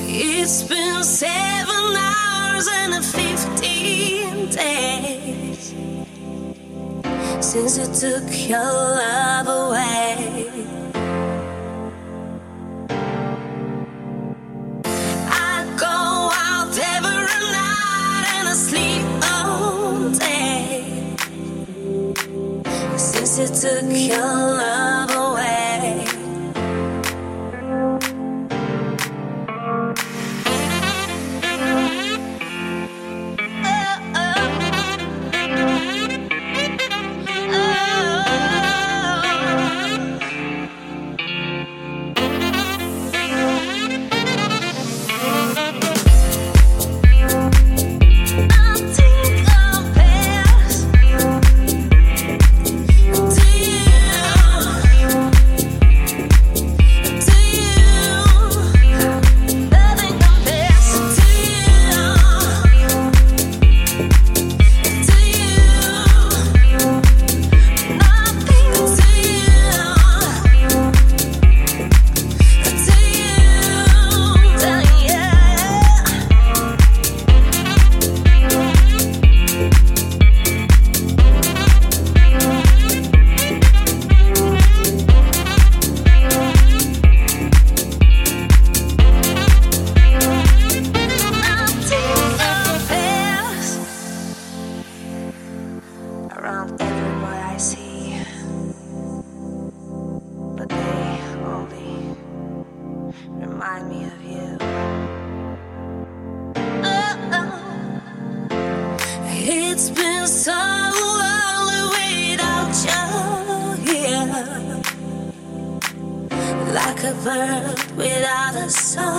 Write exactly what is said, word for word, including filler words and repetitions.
It's been seven hours and fifteen days since you took your love away. I go out every night and I sleep all day since you took your love away. Around every boy I see, but they only remind me of you. Oh, it's been so lonely without you here, like a bird without a song.